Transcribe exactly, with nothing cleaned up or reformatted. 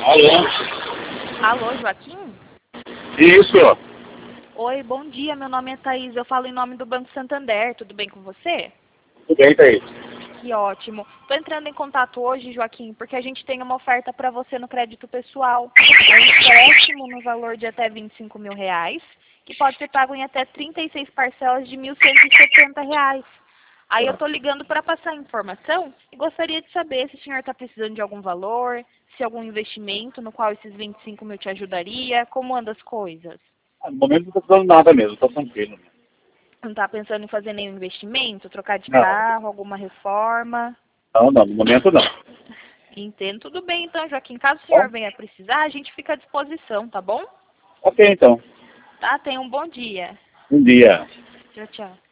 Alô? Alô, Joaquim? Isso. Oi, bom dia, meu nome é Thaís, eu falo em nome do Banco Santander, tudo bem com você? Tudo bem, Thaís? Que ótimo. Estou entrando em contato hoje, Joaquim, porque a gente tem uma oferta para você no crédito pessoal. É um empréstimo no valor de até vinte e cinco mil reais, que pode ser pago em até trinta e seis parcelas de mil cento e setenta reais. Aí eu estou ligando para passar informação e gostaria de saber se o senhor está precisando de algum valor, se algum investimento no qual esses vinte e cinco mil te ajudaria, como anda as coisas? Ah, no momento não estou precisando nada mesmo, estou tranquilo. Não está pensando em fazer nenhum investimento, trocar de Não, carro, alguma reforma? não, não, no momento não. Entendo. Tudo bem, então, Joaquim. Caso o Bom, senhor venha precisar, a gente fica à disposição, tá bom? ok então. Tá? Tenha um bom dia. Um dia. Tchau, tchau.